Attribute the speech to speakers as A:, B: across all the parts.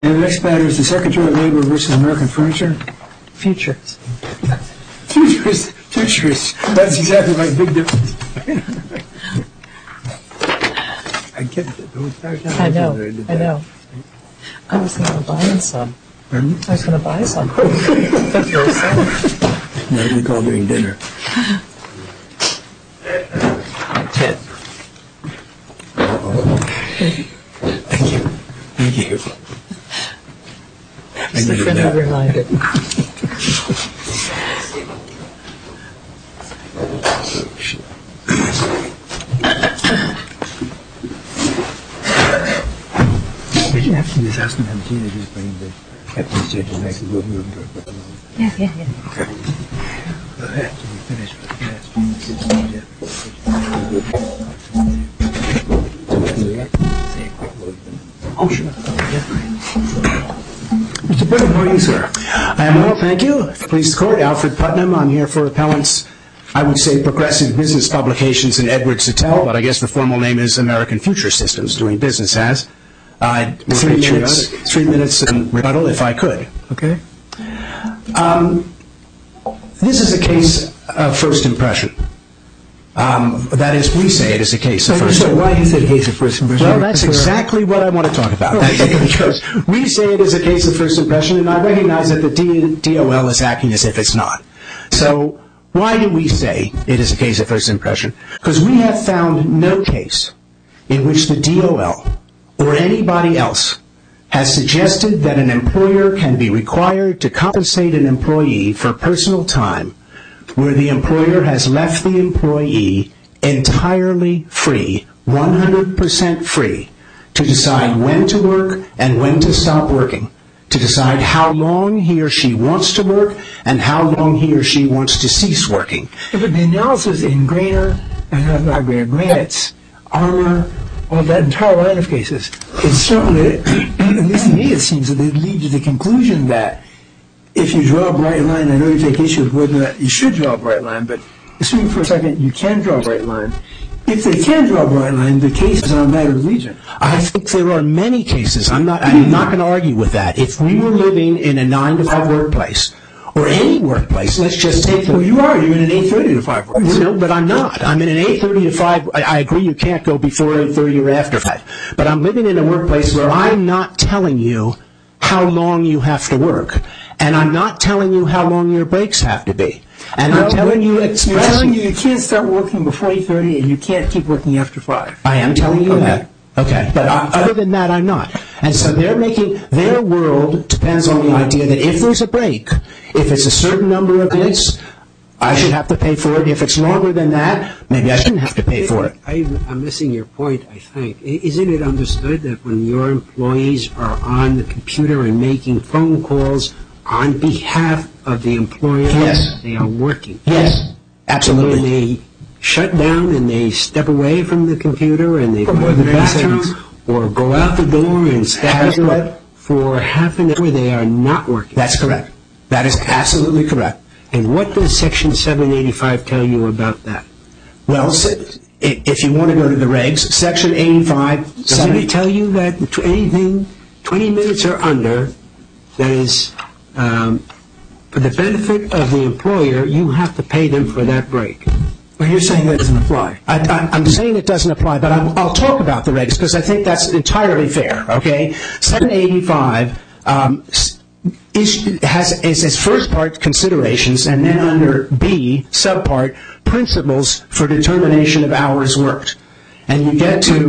A: And the next matter is the Secretary of Labor versus American Furniture.
B: Futures.
A: Futures. That's exactly right. Big difference. I get it.
B: I know. I was going to buy some.
A: Pardon?
B: I was going to buy some. That's very sad.
A: No, we call during dinner.
B: Ted.
A: Thank you.
B: Just a friendly reminder.
A: Did you have to just ask them how Gina just bring the captain's judge and make the move to it?
B: Yeah.
A: Okay. After we finish with the last Oh, sure. Mr. Putnam, how are you, sir?
C: I am well, thank you. Police Court, Alfred Putnam. I'm here for appellants, I would say Progressive Business Publications and Edwards Sattel, but I guess the formal name is American Future Systems, doing business as. 3 minutes and rebuttal, if I could.
A: Okay.
C: This is a case of first impression. That is, we say it is a case of first impression.
A: Why is it a case of first impression?
C: Well, that's exactly what I want to talk about. Because we say it is a case of first impression, and I recognize that the DOL is acting as if it's not. So why do we say it is a case of first impression? Because we have found no case in which the DOL or anybody else has suggested that an employer can be required to compensate an employee for personal time where the employer has left the employee entirely free, 100% free, to decide when to work and when to stop working, to decide how long he or she wants to work and how long he or she wants to cease working.
A: But the analysis in Granite's, Armour, all that entire line of cases, is certainly, at least to me it seems, that they lead to the conclusion that if you draw a bright line, I know you take issue with whether or not you should draw a bright line, but assuming for a second you can draw a bright line, if they can draw a bright line, the case is on a matter of legion.
C: I think there are many cases. I'm not going to argue with that. If we were living in a 9-to-5 workplace, or any workplace, let's just take
A: Well, you are. You're in an 8:30 to 5 workplace.
C: No, but I'm not. I'm in an 8:30 to 5. I agree you can't go before 8:30 or after 5. But I'm living in a workplace where I'm not telling you how long you have to work. And I'm not telling you how long your breaks have to be. And I'm telling you expressly.
A: You're telling you can't start working before 8:30 and you can't keep working after 5.
C: I am telling you that. Okay. But other than that, I'm not. And so they're making, their world depends on the idea that if there's a break, if it's a certain number of minutes, I should have to pay for it. If it's longer than that, maybe I shouldn't have to pay for it.
D: I'm missing your point, I think. Isn't it understood that when your employees are on the computer and making phone calls on behalf of the employer,
C: yes,
D: they are working?
C: Yes, absolutely.
D: And when they shut down and they step away from the computer and they go to the bathroom or go out the door and step out for half an hour, they are not working.
C: That's correct. That is absolutely correct.
D: And what does Section 785 tell you about that?
C: Well, if you want to go to the regs, Section 85...
D: Doesn't it tell you that anything 20 minutes or under, that is, for the benefit of the employer, you have to pay them for that break?
A: Well, you're saying that doesn't apply.
C: I'm saying it doesn't apply, but I'll talk about the regs because I think that's entirely fair, okay? 785 has its first part considerations, and then under B, subpart, principles for determination of hours worked. And you get to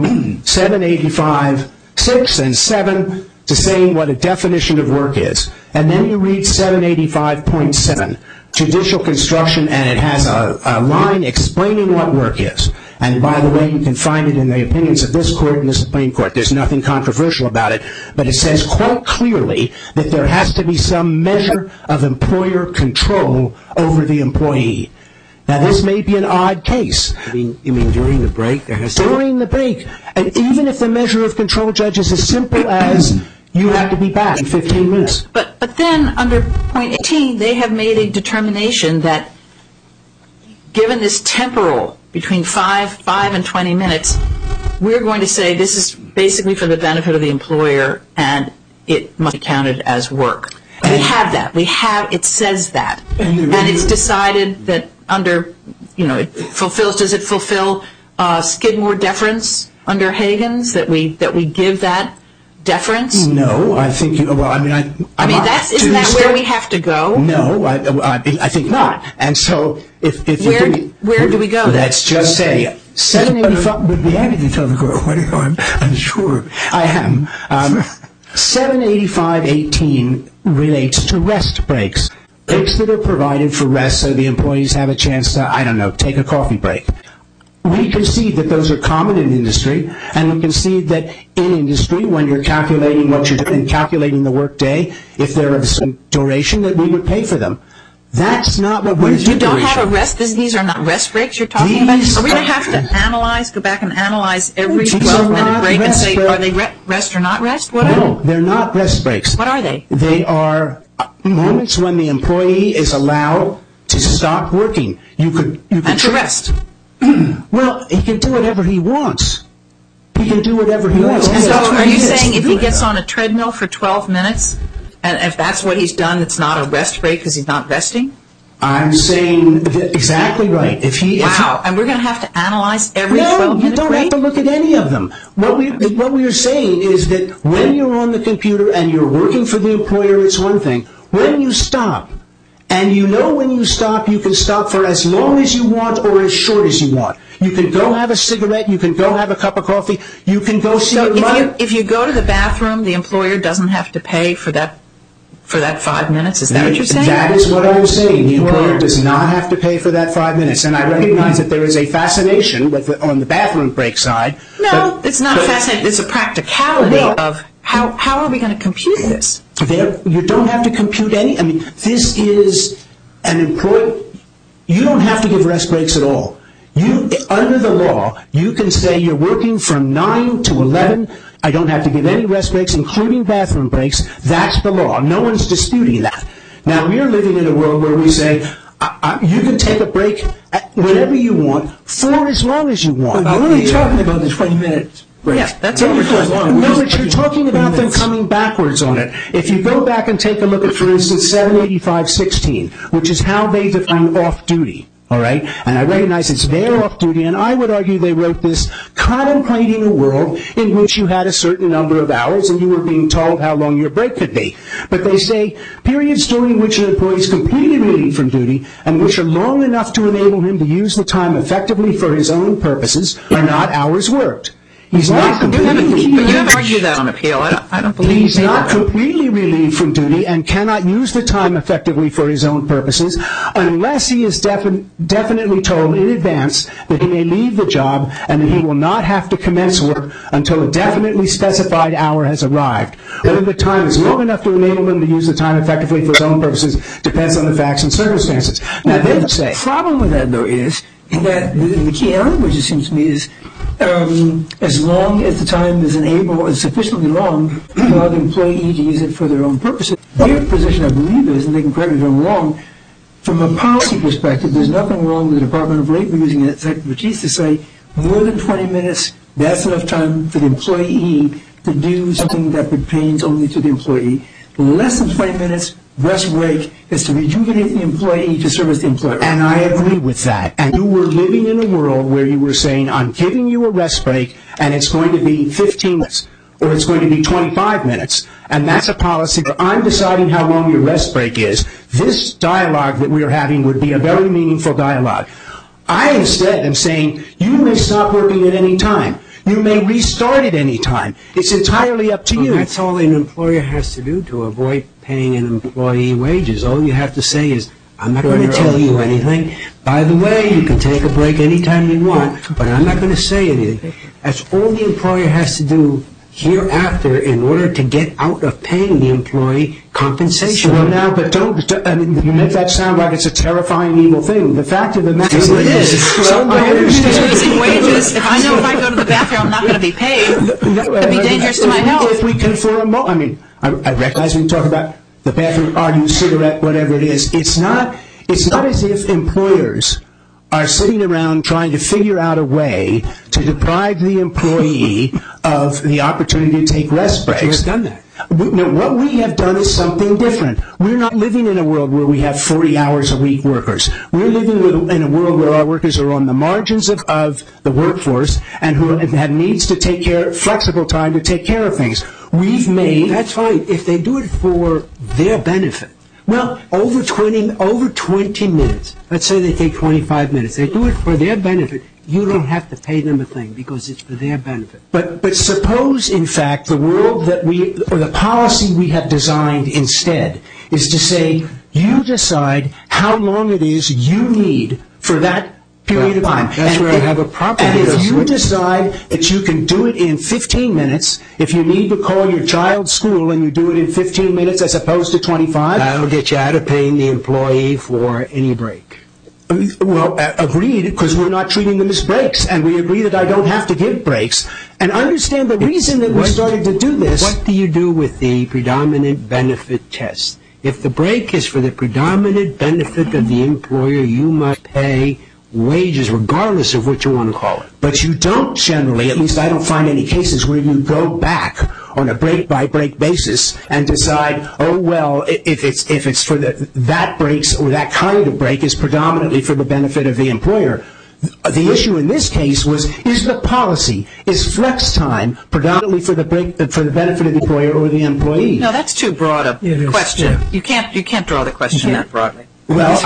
C: 785.6 and 7 to saying what a definition of work is. And then you read 785.7, judicial construction, and it has a line explaining what work is. And by the way, you can find it in the opinions of this court and the Supreme Court. There's nothing controversial about it. But it says quite clearly that there has to be some measure of employer control over the employee. Now, this may be an odd case.
D: You mean during the break?
C: During the break. And even if the measure of control, Judge, is as simple as you have to be back in 15 minutes.
B: But then under point 18, they have made a determination that given this temporal between 5 and 20 minutes, we're going to say this is basically for the benefit of the employer, and it must be counted as work. We have that. It says that. And it's decided that under, does it fulfill Skidmore deference under Hagen's, that we give that deference?
C: No, I think isn't
B: that where we have to go?
C: No, I think not. And so if
B: where do we go?
C: Let's just say 785
A: would be happy to tell the court what I'm sure.
C: I am. 785.18 relates to rest breaks. Breaks that are provided for rest so the employees have a chance to, take a coffee break. We concede that those are common in industry, and we concede that in industry, when you're calculating what you're doing, calculating the work day, if they're of a certain duration, that we would pay for them. That's not what we're doing.
B: You don't have a rest? These are not rest breaks you're talking about? Are we going to have to go back and analyze every 12-minute break and say, are they rest or not rest?
C: No, they're not rest breaks.
B: What are they?
C: They are moments when the employee is allowed to stop working. And
B: to rest.
C: Well, he can do whatever he wants. He can do whatever he wants.
B: So are you saying if he gets on a treadmill for 12 minutes, and if that's what he's done, it's not a rest break because he's not resting?
C: I'm saying exactly right.
B: And we're going to have to analyze every 12-minute break?
C: No, you don't have to look at any of them. What we are saying is that when you're on the computer and you're working for the employer, it's one thing. When you stop, and when you stop, you can stop for as long as you want or as short as you want. You can go have a cigarette. You can go have a cup of coffee. You can go see your mother.
B: If you go to the bathroom, the employer doesn't have to pay for that 5 minutes? Is that what you're saying?
C: That is what I'm saying. The employer does not have to pay for that 5 minutes. And I recognize that there is a fascination on the bathroom break side.
B: No, it's not fascinating. It's a practicality of how are we going to compute this?
C: You don't have to compute any. This is an employee. You don't have to give rest breaks at all. Under the law, you can say you're working from 9 to 11. I don't have to give any rest breaks, including bathroom breaks. That's the law. No one's disputing that. Now, we're living in a world where we say you can take a break whenever you want for as long as you want.
A: We're only talking about the 20 minutes.
B: Yeah, that's what we're talking about.
C: No, but you're talking about them coming backwards on it. If you go back and take a look at, for instance, 785.16, which is how they define off-duty, all right? And I recognize it's their off-duty, and I would argue they wrote this contemplating a world in which you had a certain number of hours and you were being told how long your break could be. But they say periods during which an employee is completely relieved from duty and which are long enough to enable him to use the time effectively for his own purposes are not hours worked. He's not completely
B: you haven't argued that on appeal. I don't believe
C: he's not completely relieved from duty and cannot use the time effectively for his own purposes unless he is definitely told in advance that he may leave the job and that he will not have to commence work until a definitely specified hour has arrived. Whether the time is long enough to enable him to use the time effectively for his own purposes depends on the facts and circumstances. Now, they would say...
A: The problem with that, though, is that the key element, which it seems to me, is as long as the time is sufficiently long to allow the employee to use it for their own purposes. Their position, I believe, is, and they can correct me if I'm wrong, from a policy perspective, there's nothing wrong with the Department of Labor using its expertise to say more than 20 minutes, that's enough time for the employee to do something that pertains only to the employee. Less than 20 minutes, rest break, is to rejuvenate the employee to service the employer.
C: And I agree with that. And you were living in a world where you were saying, I'm giving you a rest break, and it's going to be 15 minutes, or it's going to be 25 minutes. And that's a policy where I'm deciding how long your rest break is. This dialogue that we are having would be a very meaningful dialogue. I instead am saying, you may stop working at any time. You may restart at any time. It's entirely up to you.
D: That's all an employer has to do to avoid paying an employee wages. All you have to say is, I'm not going to tell you anything. By the way, you can take a break anytime you want, but I'm not going to say anything. That's all the employer has to do hereafter in order to get out of paying the employee compensation.
C: Well, now, but you make that sound like it's a terrifying, evil thing. The fact of the matter is, it is.
B: Well, I understand. Wages. If I know if I go to the bathroom, I'm not going to be paid. It could be dangerous to my health.
C: If we can, for a moment, I recognize when you talk about the bathroom, RU, cigarette, whatever it is. It's not as if employers are sitting around trying to figure out a way to deprive the employee of the opportunity to take rest breaks.
D: But you have done that.
C: No, what we have done is something different. We're not living in a world where we have 40 hours a week workers. We're living in a world where our workers are on the margins of the workforce and who have needs to take care, flexible time to take care of things. We've made...
D: That's fine. If they do it for their benefit, well, over 20 minutes, let's say they take 25 minutes, they do it for their benefit, you don't have to pay them a thing because it's for their benefit.
C: But suppose, in fact, the world that or the policy we have designed instead is to say, you decide how long it is you need for that period of time.
D: That's where I have a problem.
C: And if you decide that you can do it in 15 minutes, if you need to call your child's school and you do it in 15 minutes as opposed to 25...
D: That'll get you out of paying the employee for any break.
C: Well, agreed, because we're not treating them as breaks, and we agree that I don't have to give breaks. And understand the reason that we started to do this...
D: What do you do with the predominant benefit test? If the break is for the predominant benefit of the employer, you must pay wages regardless of what you want to call it.
C: But you don't generally, at least I don't find any cases where you go back on a break-by-break basis and decide, oh, well, if it's for that breaks or that kind of break is predominantly for the benefit of the employer. The issue in this case was, is the policy, is flex time predominantly for the benefit of the employer or the employee?
B: No, that's too broad a question. You can't draw the question that broadly.
C: Well,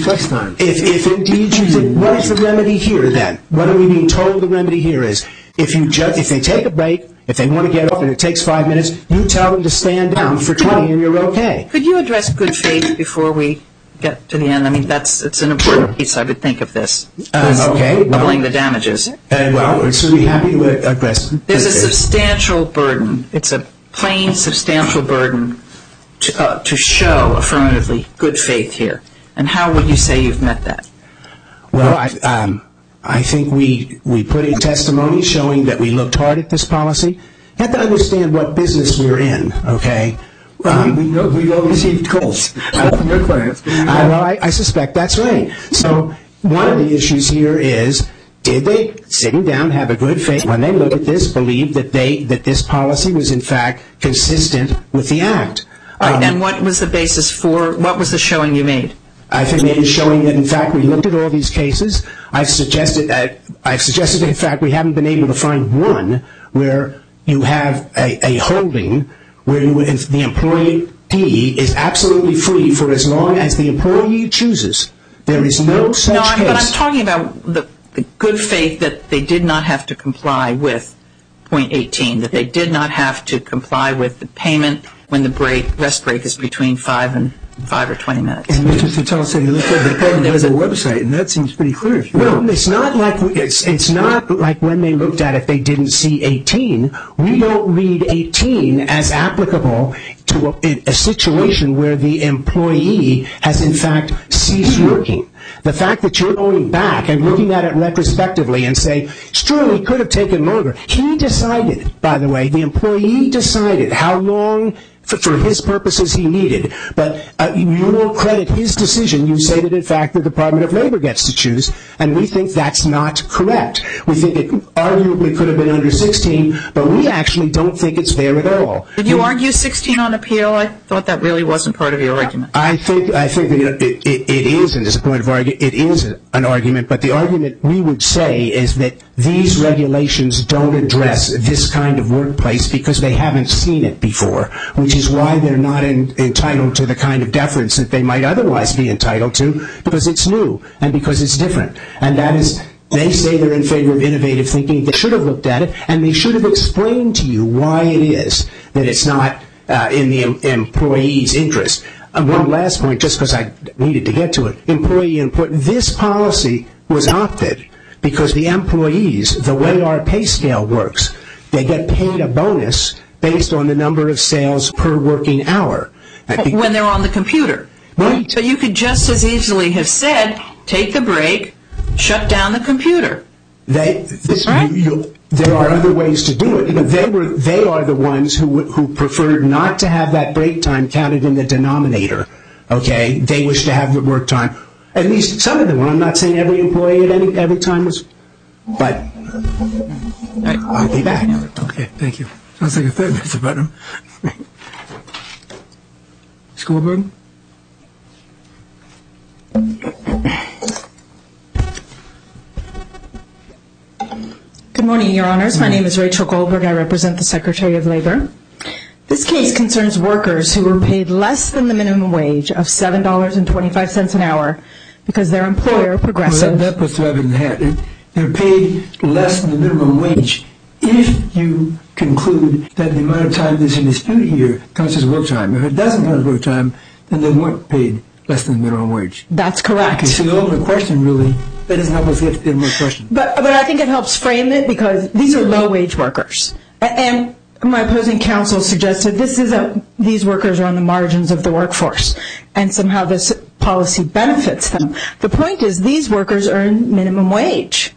C: if indeed you think, what is the remedy here then? What are we being told the remedy here is? If they take a break, if they want to get off and it takes 5 minutes, you tell them to stand down for 20 and you're okay.
B: Could you address good faith before we get to the end? I mean, it's an important piece, I would think, of this.
C: Okay.
B: Doubling the damages.
C: Well, we're certainly happy to address it.
B: There's a substantial burden. It's a plain, substantial burden to show affirmatively good faith here. And how would you say you've met that?
C: Well, I think we put in testimony showing that we looked hard at this policy. You have to understand what business we're in, okay?
A: We all received calls from your clients.
C: Well, I suspect that's right. So one of the issues here is, did they, sitting down, have a good faith when they looked at this, believe that this policy was in fact consistent with the Act?
B: Right, and what was the basis for, what was the showing you made?
C: I think it is showing that, in fact, we looked at all these cases. I've suggested that, in fact, we haven't been able to find one where you have a holding where the employee is absolutely free for as long as the employee chooses. There is no such case.
B: But I'm talking about the good faith that they did not have to comply with point 18, that they did not have to comply with the payment when the rest break is between 5 or 20 minutes.
A: And Mr. Sotelo said he looked at the website, and that seems pretty clear.
C: Well, it's not like when they looked at it, they didn't see 18. We don't read 18 as applicable to a situation where the employee has, in fact, ceased working. The fact that you're going back and looking at it retrospectively and say, it's true, he could have taken longer. He decided, by the way, the employee decided how long for his purposes he needed. But you will credit his decision. You say that, in fact, the Department of Labor gets to choose, and we think that's not correct. We think it arguably could have been under 16, but we actually don't think it's there at all.
B: Did you argue 16 on appeal? I thought that really wasn't part of your argument.
C: I think that it is, and as a point of argument, it is an argument, but the argument we would say is that these regulations don't address this kind of workplace because they haven't seen it before, which is why they're not entitled to the kind of deference that they might otherwise be entitled to, because it's new and because it's different. And that is, they say they're in favor of innovative thinking. They should have looked at it, and they should have explained to you why it is that it's not in the employee's interest. And one last point, just because I needed to get to it. Employee input. This policy was opted because the employees, the way our pay scale works, they get paid a bonus based on the number of sales per working hour.
B: When they're on the computer.
C: Right.
B: So you could just as easily have said, take the break, shut down the computer.
C: There are other ways to do it. They are the ones who preferred not to have that break time counted in the denominator. Okay? They wish to have the work time. At least some of them were. I'm not saying every employee at every time was, but I'll be back.
A: Okay, thank you. Sounds like a third, Mr. Putnam. Ms. Goldberg?
E: Good morning, Your Honors. My name is Rachel Goldberg. I represent the Secretary of Labor. This case concerns workers who were paid less than the minimum wage of $7.25 an hour because their employer, Progressive...
A: Well, that puts the rabbit in the hat. They're paid less than the minimum wage if you conclude that the amount of time that's in dispute here counts as work time. If it doesn't count as work time, then they weren't paid less than the minimum wage.
E: That's correct.
A: Okay, so the ultimate question really, that doesn't help us get to the ultimate question.
E: But I think it helps frame it because these are low-wage workers. And my opposing counsel suggested these workers are on the margins of the workforce, and somehow this policy benefits them. The point is these workers earn minimum wage.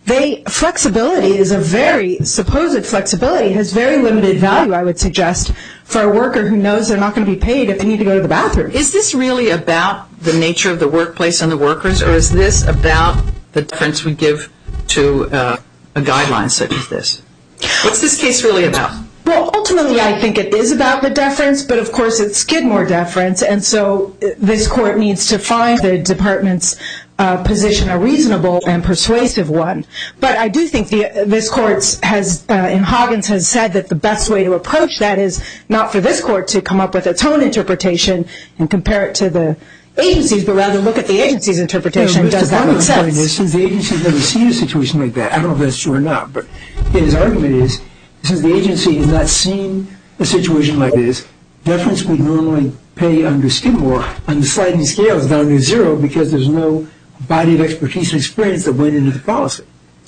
E: Flexibility is supposed flexibility has very limited value, I would suggest, for a worker who knows they're not going to be paid if they need to go to the bathroom.
B: Is this really about the nature of the workplace and the workers, or is this about the difference we give to a guideline such as this? What's this case really about?
E: Well, ultimately, I think it is about the deference, but of course it's Skidmore deference, and so this court needs to find the department's position a reasonable and persuasive one. But I do think this court in Hoggins has said that the best way to approach that is not for this court to come up with its own interpretation and compare it to the agencies, but rather look at the agency's interpretation. Does that make sense?
A: Since the agency has never seen a situation like that, I don't know if that's true or not, but his argument is, since the agency has not seen a situation like this, deference we normally pay under Skidmore on the sliding scale is down to zero because there's no body of expertise and experience that went into the policy.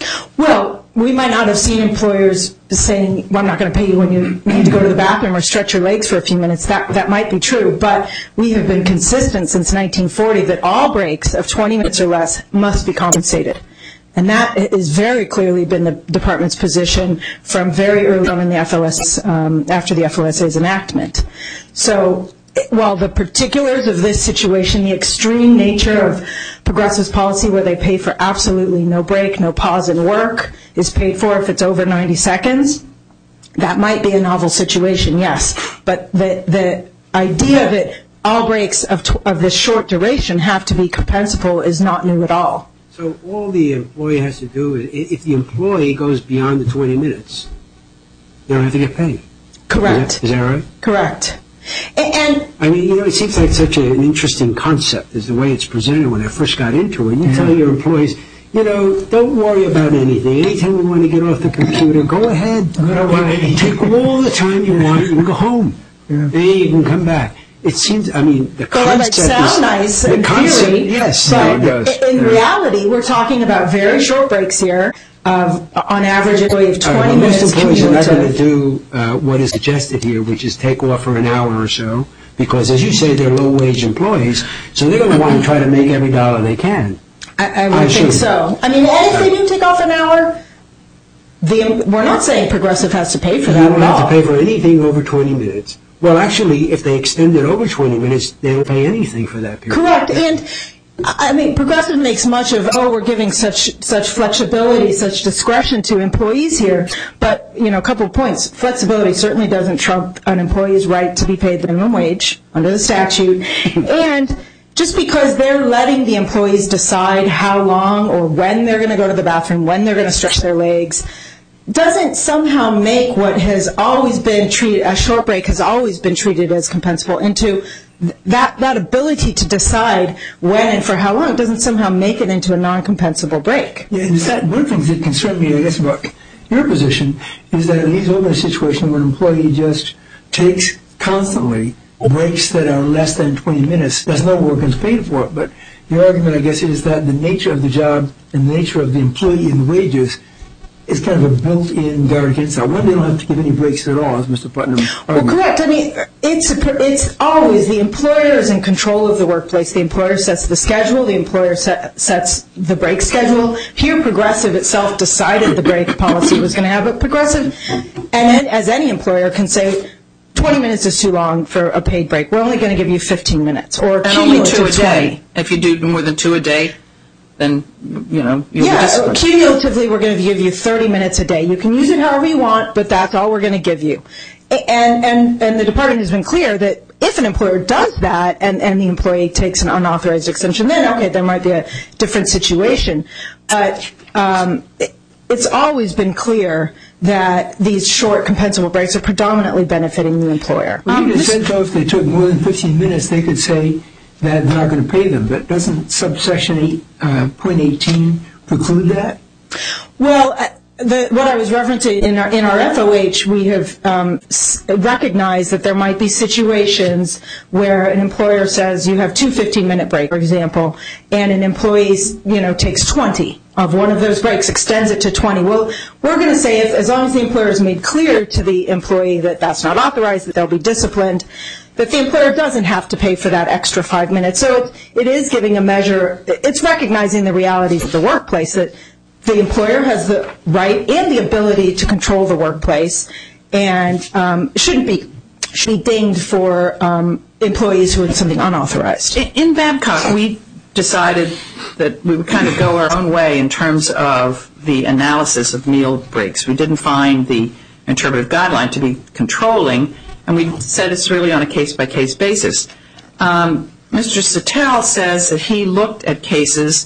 E: Well, we might not have seen employers saying, well, I'm not going to pay you when you need to go to the bathroom or stretch your legs for a few minutes. That might be true, but we have been consistent since 1940 that all breaks of 20 minutes or less must be compensated. And that has very clearly been the department's position from very early on in the FLS, after the FLSA's enactment. So while the particulars of this situation, the extreme nature of Progressive's policy where they pay for absolutely no break, no pause in work, is paid for if it's over 90 seconds, that might be a novel situation, yes. But the idea that all breaks of this short duration have to be compensable is not new at all.
D: So all the employee has to do is, if the employee goes beyond the 20 minutes, they don't have to get paid.
E: Correct.
D: Is that right?
E: Correct. And
D: I mean, it seems like such an interesting concept is the way it's presented when I first got into it. You tell your employees, don't worry about anything. Anytime you want to get off the computer, go ahead. Take all the time you want and go home. And you can come back. It seems, the concept
E: it sounds nice in theory,
D: yes,
E: but in reality, we're talking about very short breaks here of, on average, a of 20 minutes.
D: Most employees are not going to do what is suggested here, which is take off for an hour or so, because, as you say, they're low-wage employees, so they're going to want to try to make every dollar they can.
E: I would think so. And if they do take off an hour, we're not saying Progressive has to pay for that at all.
D: They don't have to pay for anything over 20 minutes. Well, actually, if they extend it over 20 minutes, they don't pay anything for that period.
E: Correct. And, Progressive makes much of, we're giving such flexibility, such discretion to employees here. But, a couple of points. Flexibility certainly doesn't trump an employee's right to be paid the minimum wage under the statute. And just because they're letting the employees decide how long or when they're going to go to the bathroom, when they're going to stretch their legs, doesn't somehow make what has always been treated, a short break has always been treated as compensable, into that ability to decide when and for how long doesn't somehow make it into a non-compensable break.
A: Yeah, and one of the things that concern me, I guess, about your position is that in these open situations where an employee just takes constantly breaks that are less than 20 minutes, there's no work is paid for it. But your argument, I guess, is that the nature of the job and the nature of the employee and the wages is kind of a built-in guard against that. One, they don't have to give any breaks at all, as Mr. Putnam argued.
E: Well, correct. It's always the employer is in control of the workplace. The employer sets the schedule. The employer sets the break schedule. Here, Progressive itself decided the break policy was going to have. But Progressive, and as any employer, can say 20 minutes is too long for a paid break. We're only going to give you 15 minutes. Or
B: and only 2 a day. If you do more than 2 a day, then, you'll be disciplined.
E: Cumulatively, we're going to give you 30 minutes a day. You can use it however you want, but that's all we're going to give you. And the department has been clear that if an employer does that and the employee takes an unauthorized extension, then, okay, there might be a different situation. But it's always been clear that these short compensable breaks are predominantly benefiting the employer.
A: You just said, though, if they took more than 15 minutes, they could say that they're not going to pay them. But doesn't subsection 8.18 preclude that?
E: Well, what I was referencing in our FOH, we have recognized that there might be situations where an employer says you have 2 15-minute breaks, for example, and an employee takes 20 of one of those breaks, extends it to 20. Well, we're going to say as long as the employer has made clear to the employee that that's not authorized, that they'll be disciplined, that the employer doesn't have to pay for that extra 5 minutes. So it is giving a measure. It's recognizing the realities of the workplace, that the employer has the right and the ability to control the workplace, and shouldn't be dinged for employees who are doing something unauthorized.
B: In Babcock, we decided that we would kind of go our own way in terms of the analysis of meal breaks. We didn't find the interpretive guideline to be controlling, and we said it's really on a case-by-case basis. Mr. Sattel says that he looked at cases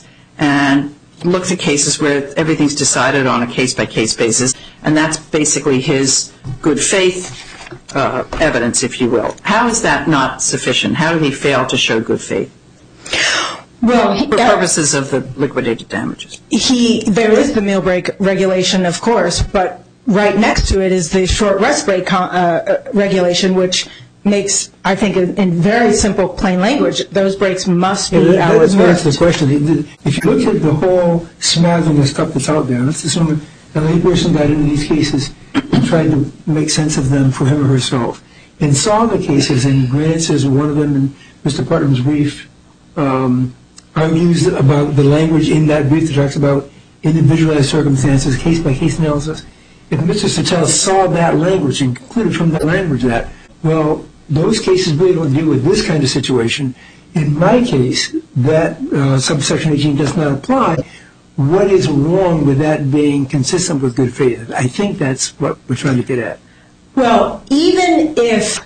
B: where everything's decided on a case-by-case basis, and that's basically his good faith evidence, if you will. How is that not sufficient? How did he fail to show good faith?
E: Well,
B: for purposes of the liquidated damages.
E: There is the meal break regulation, of course, but right next to it is the short rest break regulation, which makes, I think, in very simple, plain language, those breaks must be hours worked.
A: That's the question. If you look at the whole smattering of stuff that's out there, let's assume a layperson got into these cases and tried to make sense of them for him or herself, and saw the cases, and granted says one of them in Mr. Putnam's brief argues about the language in that brief that talks about individualized circumstances, case-by-case analysis. If Mr. Sattel saw that language and concluded from that language that, well, those cases really don't deal with this kind of situation, in my case, that subsection 18 does not apply, what is wrong with that being consistent with good faith? I think that's what we're trying to get at.
E: Well, even if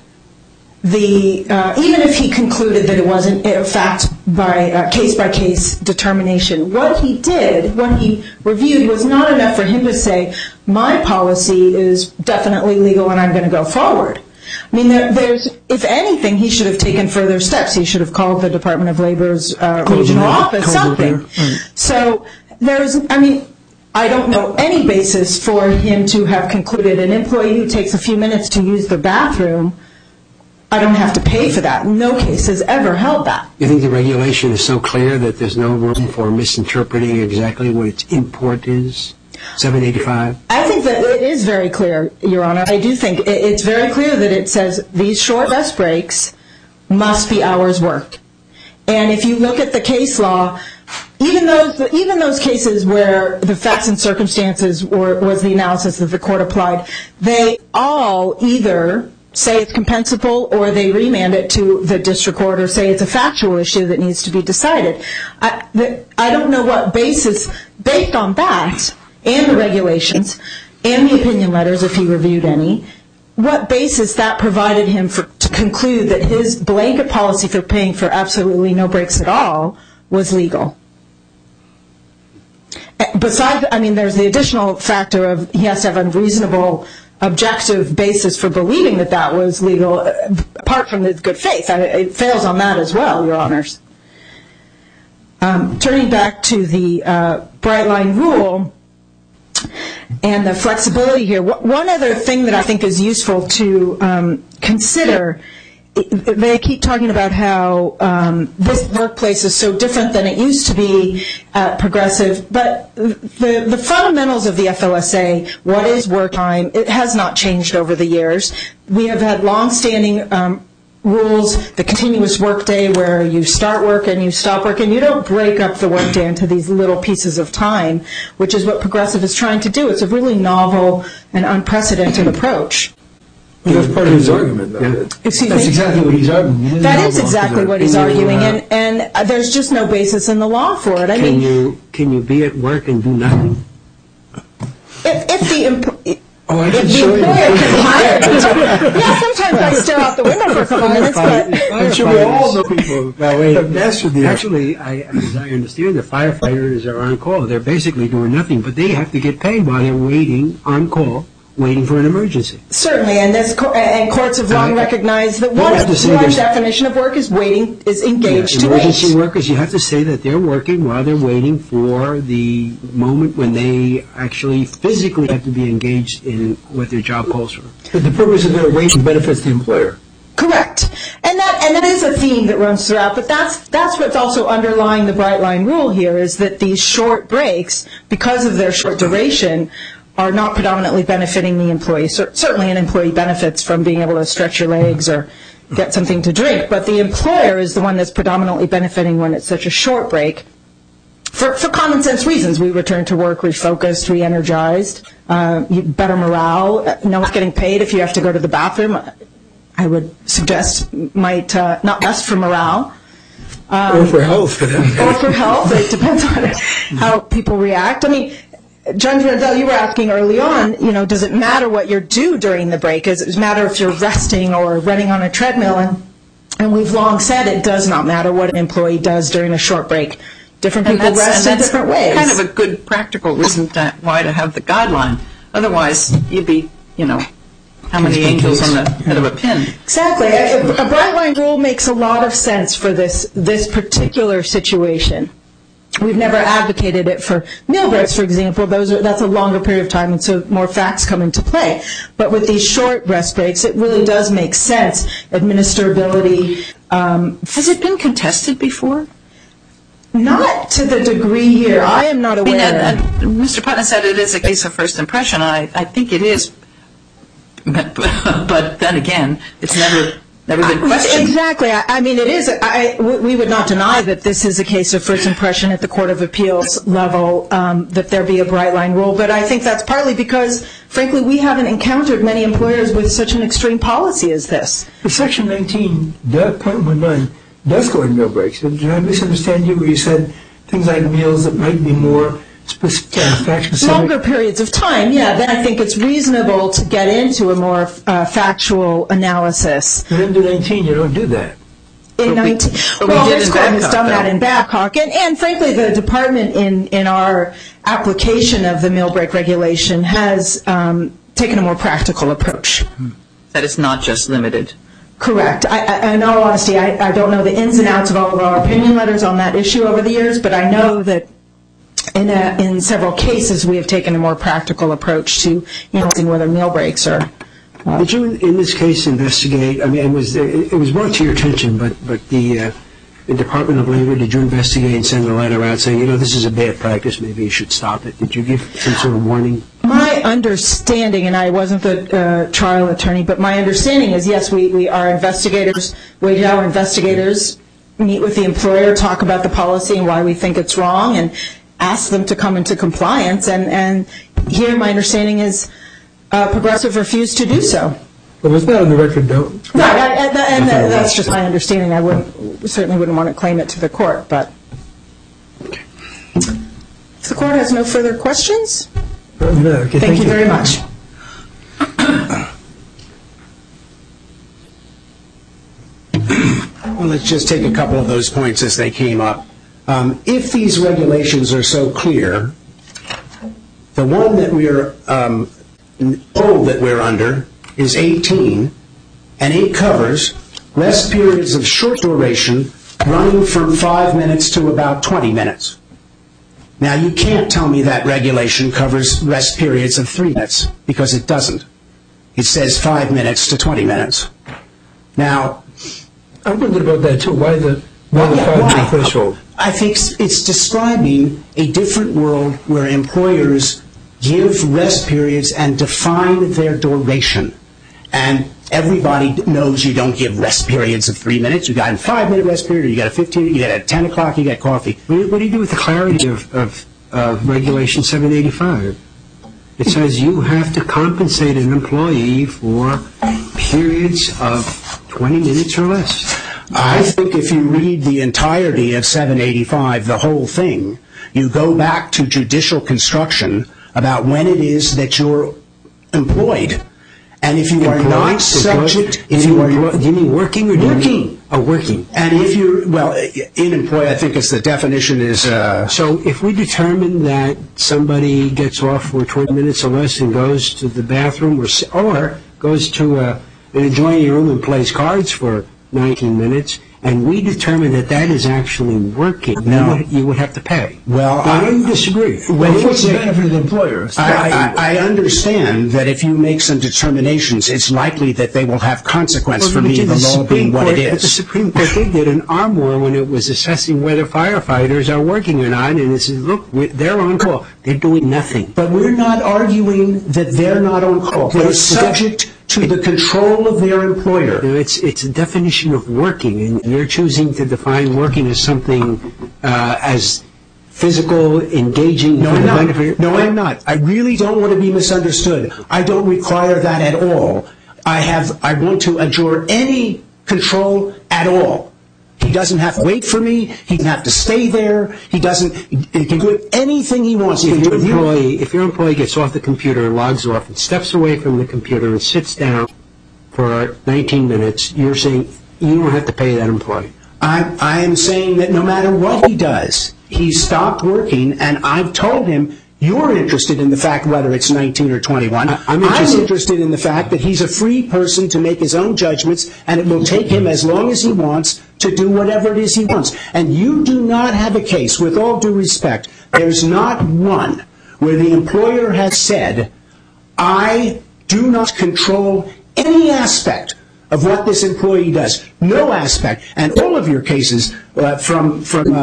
E: he concluded that it wasn't a fact by case-by-case determination, what he did, what he reviewed, was not enough for him to say, my policy is definitely legal and I'm going to go forward. I mean, if anything, he should have taken further steps. He should have called the Department of Labor's regional office, something. So I don't know any basis for him to have concluded an employee who takes a few minutes to use the bathroom, I don't have to pay for that. No case has ever held that.
D: You think the regulation is so clear that there's no room for misinterpreting exactly what its import is? 785?
E: I think that it is very clear, Your Honor. I do think it's very clear that it says these short rest breaks must be hours worked. And if you look at the case law, even those cases where the facts and circumstances was the analysis that the court applied, they all either say it's compensable or they remand it to the district court or say it's a factual issue that needs to be decided. I don't know what basis, based on that and the regulations and the opinion letters, if he reviewed any, what basis that provided him to conclude that his blanket policy for paying for absolutely no breaks at all was legal. Besides, there's the additional factor of he has to have a reasonable objective basis for believing that that was legal, apart from the good faith. It fails on that as well, Your Honors. Turning back to the bright line rule and the flexibility here, one other thing that I think is useful to consider, they keep talking about how this workplace is so different than it used to be Progressive, but the fundamentals of the FLSA, what is work time, it has not changed over the years. We have had long-standing rules, the continuous work day where you start work and you stop work, and you don't break up the work day into these little pieces of time, which is what Progressive is trying to do. It's a really novel and unprecedented approach.
A: Well, that's part of his argument, though.
E: Yeah.
A: That's exactly what he's arguing.
E: That is exactly what he's arguing, and there's just no basis in the law for it. Can
D: you be at work and do nothing?
A: Oh, I
E: The
A: can show you.
E: employer can hire them. Yeah, sometimes I stare out the window for a couple minutes, but
A: I'm sure we all know people
D: Well,
A: have mastered the art.
D: actually, as I understand, the firefighters are on call. They're basically doing nothing, but they have to get paid while they're waiting on call, waiting for an emergency.
E: certainly, and courts have long recognized that one
D: have to say
E: one
D: there's-
E: definition of work is engaged to
D: Emergency
E: wait.
D: workers, you have to say that they're working while they're waiting for the moment when they actually physically have to be engaged in what their job calls for.
A: But the purpose of their wage benefits the employer.
E: Correct, and that is a theme that runs throughout. But that's what's also underlying the bright line rule here is that these short breaks, because of their short duration, are not predominantly benefiting the employee. Certainly an employee benefits from being able to stretch your legs or get something to drink, but the employer is the one that's predominantly benefiting when it's such a short break. For common sense reasons, we return to work refocused, re-energized, better morale. No one's getting paid if you have to go to the bathroom. I would suggest might not best for morale.
A: Or for health, for them.
E: Or for health. It depends on how people react. I mean, John Randell, you were asking early on, does it matter what you do during the break? Does it matter if you're resting or running on a treadmill? And we've long said it does not matter what an employee does during a short break. Different people rest in different ways.
B: Kind of a good practical reason why to have the guideline. Otherwise, you'd be, how many angels on the head of a pin?
E: Exactly. A bright line rule makes a lot of sense for this particular situation. We've never advocated it for meal breaks, for example. That's a longer period of time, and so more facts come into play. But with these short rest breaks, it really does make sense. Administrability.
B: Has it been contested before?
E: Not to the degree here. I am not aware.
B: Mr. Putnam said it is a case of first impression. I think it is. But then again, it's never been questioned.
E: Exactly. I mean, it is. We would not deny that this is a case of first impression at the Court of Appeals level, that there be a bright line rule. But I think that's partly because, frankly, we haven't encountered many employers with such an extreme policy as this.
A: But Section 19.19 does go in meal breaks. Did I misunderstand you where you said things like meals that might be more fact-specific?
E: Longer periods of time, yeah. Then I think it's reasonable to get into a more factual analysis.
A: But under 19, you don't do that.
E: In 19, this court has done that in Babcock, and frankly, the department in our application of the meal break regulation has taken a more practical approach.
B: That it's not just limited.
E: Correct. In all honesty, I don't know the ins and outs of all of our opinion letters on that issue over the years, but I know that in several cases we have taken a more practical approach to whether meal breaks are.
D: Did you, in this case, investigate? I mean, it was brought to your attention, but the Department of Labor, did you investigate and send a letter out saying, this is a bad practice, maybe you should stop it? Did you give some sort of warning?
E: My understanding, and I wasn't the trial attorney, but my understanding is, yes, we are investigators, wage hour investigators, meet with the employer, talk about the policy and why we think it's wrong, and ask them to come into compliance. And here my understanding is Progressive refused to do so.
A: Well, it's not on the record, though.
E: Right, and that's just my understanding. I certainly wouldn't want to claim it to the court, but if the court has no further questions,
A: No, okay,
E: thank you very much.
C: Well, let's just take a couple of those points as they came up. If these regulations are so clear, the one that we're told that we're under is 18, and it covers rest periods of short duration running from 5 minutes to about 20 minutes. Now, you can't tell me that regulation covers rest periods of 3 minutes, because it doesn't. It says 5 minutes to 20 minutes. Now,
A: I wondered about that, too. Why the 5-minute threshold?
C: I think it's describing a different world where employers give rest periods and define their duration. And everybody knows you don't give rest periods of 3 minutes. You got a 5-minute rest period, or you got a 15, you got a 10 o'clock, you got coffee.
D: What do you do with the clarity of Regulation 785? It says you have to compensate an employee for periods of 20 minutes or less.
C: I think if you read the entirety of 785, the whole thing, you go back to judicial construction about when it is that you're employed. And if you are not subject,
D: do you mean working or
C: working?
D: Oh, working.
C: And if you're, well, in employed, I think the definition is.
D: So if we determine that somebody gets off for 20 minutes or less and goes to the bathroom or goes to an adjoining room and plays cards for 19 minutes, and we determine that that is actually working, you would have to pay.
C: Well,
D: I don't disagree.
A: What's the benefit of the employer?
C: I understand that if you make some determinations, it's likely that they will have consequence for me, the law being what it is.
D: But the Supreme Court did an arm war when it was assessing whether firefighters are working or not, and it says, look, they're on call. They're doing nothing.
C: But we're not arguing that they're not on call. They're subject to the control of their employer.
D: It's a definition of working, and you're choosing to define working as something as physical, engaging.
C: No, I'm not. I really don't want to be misunderstood. I don't require that at all. I want to adjure any control at all. He doesn't have to wait for me. He doesn't have to stay there. He can do anything he wants.
D: If your employee gets off the computer and logs off and steps away from the computer and sits down for 19 minutes, you're saying you don't have to pay that employee.
C: I am saying that no matter what he does, he stopped working, and I've told him, you're interested in the fact whether it's 19 or 21. I'm interested in the fact that he's a free person to make his own judgments, and it will take him as long as he wants to do whatever it is he wants. And you do not have a case, with all due respect, there's not one where the employer has said, I do not control any aspect of what this employee does. No aspect. And all of your cases from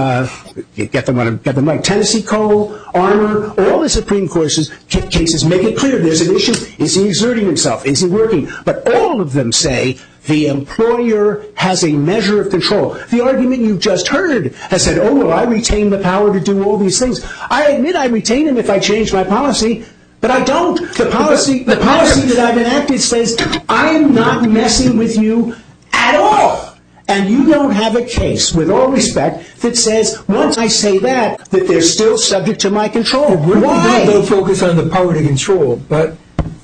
C: get them right, Tennessee Coal, Armour, all the Supreme Court cases make it clear there's an issue. Is he exerting himself? Is he working? But all of them say the employer has a measure of control. The argument you just heard has said, oh, well, I retain the power to do all these things. I admit I retain them if I change my policy. But I don't. The policy that I've enacted says I am not messing with you at all. And you don't have a case, with all respect, that says once I say that they're still subject to my control.
A: Why? Don't focus on the power to control, but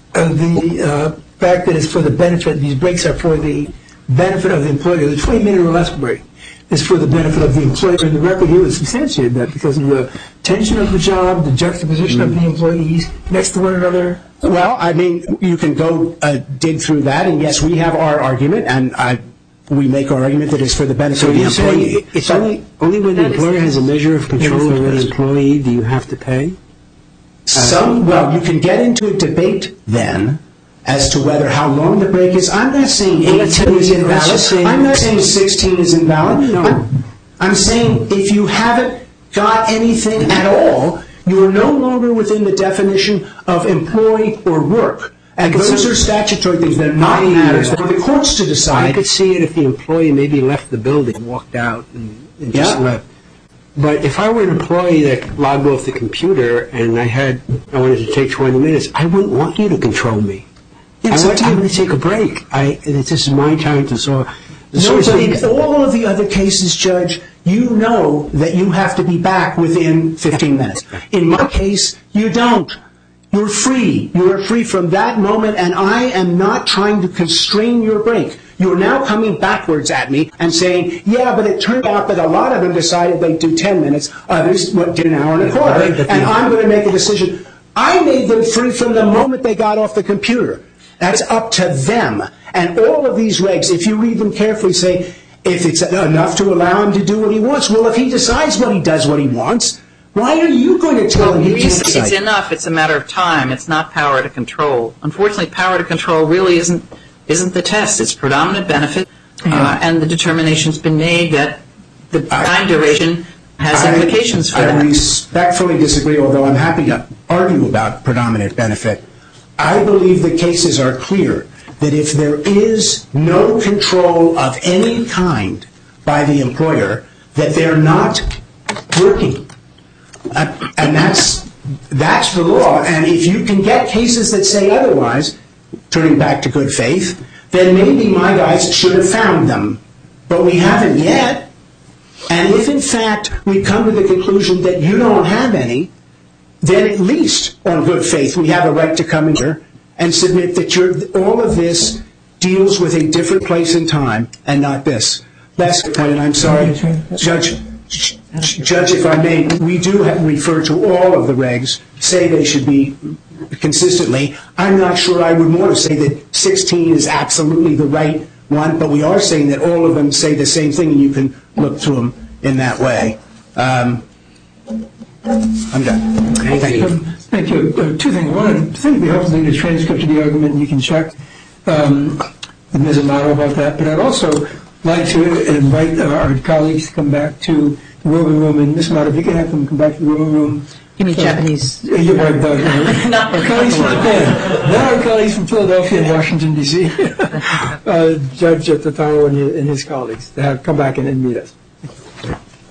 A: the fact that it's for the benefit, these breaks are for the benefit of the employer. The 20-minute or less break is for the benefit of the employer. And the record here is substantiated that because of the tension of the job, the juxtaposition of the employees next to one another.
C: Well, I mean, you can go dig through that, and yes, we have our argument, and we make our argument that it's for the benefit of the employee.
D: It's only when the employer has a measure of control over the employee do you have to pay?
C: Well, you can get into a debate then as to how long the break is. I'm not saying 18 is invalid. I'm not saying 16 is invalid. No. I'm saying if you haven't got anything at all, you are no longer within the definition of employee or work. And those are statutory things. They're not matters for the courts to decide.
D: I could see it if the employee maybe left the building, walked out, and just left. But if I were an employee that logged off the computer and I wanted to take 20 minutes, I wouldn't want you to control me. I'm going to take a break. This is my time to sort.
C: No, but in all of the other cases, Judge, you know that you have to be back within 15 minutes. In my case, you don't. You're free. You are free from that moment, and I am not trying to constrain your break. You're now coming backwards at me and saying, yeah, but it turned out that a lot of them decided they'd do 10 minutes. Others did an hour and a quarter, and I'm going to make a decision. I made them free from the moment they got off the computer. That's up to them. And all of these regs, if you read them carefully, say, if it's enough to allow him to do what he wants, well, if he decides what he does what he wants, why are you going to tell him he can't decide?
B: It's enough. It's a matter of time. It's not power to control. Unfortunately, power to control really isn't the test. It's predominant benefit, and the determination's been made that the time duration has implications for that.
C: I respectfully disagree, although I'm happy to argue about predominant benefit. I believe the cases are clear that if there is no control of any kind by the employer, that they're not working. And that's the law. And if you can get cases that say otherwise, turning back to good faith, then maybe my guys should have found them. But we haven't yet. And if, in fact, we come to the conclusion that you don't have any, then at least on good faith we have a right to come in here and submit that all of this deals with a different place in time and not this. Last point, and I'm sorry, Judge, if I may, we do refer to all of the regs, say they should be consistently. I'm not sure I would want to say that 16 is absolutely the right one, but we are saying that all of them say the same thing, and you can look through them in that way. I'm done. Thank you.
A: Thank you. Two things. One, I think it would be helpful to get a transcript of the argument, and you can check with Ms. Amato about that. But I'd also like to invite our colleagues to come back to the Roving Room. And Ms. Amato, if you can have them come back to the Roving Room.
B: You mean Japanese?
A: You're right, Doug. Our colleagues from Japan. Now our colleagues from Philadelphia and Washington, D.C. Judge Tatano and his colleagues to come back and meet us.